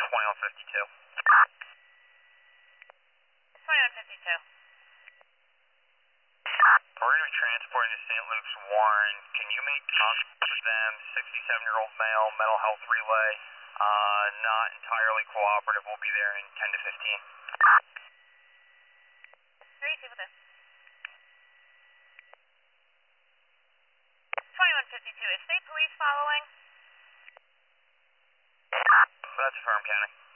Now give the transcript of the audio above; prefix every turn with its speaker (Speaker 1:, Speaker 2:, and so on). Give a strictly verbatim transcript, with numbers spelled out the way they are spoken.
Speaker 1: twenty-one fifty-two.
Speaker 2: twenty-one fifty-two.
Speaker 1: We're going to be transporting to Saint Luke's Warren. Can you make contact with them? sixty-seven-year-old male, mental health relay. Uh, not entirely cooperative. We'll be there in ten to fifteen.
Speaker 2: three two with this. twenty-one fifty-two. Is state police following?
Speaker 1: That's affirmed, County.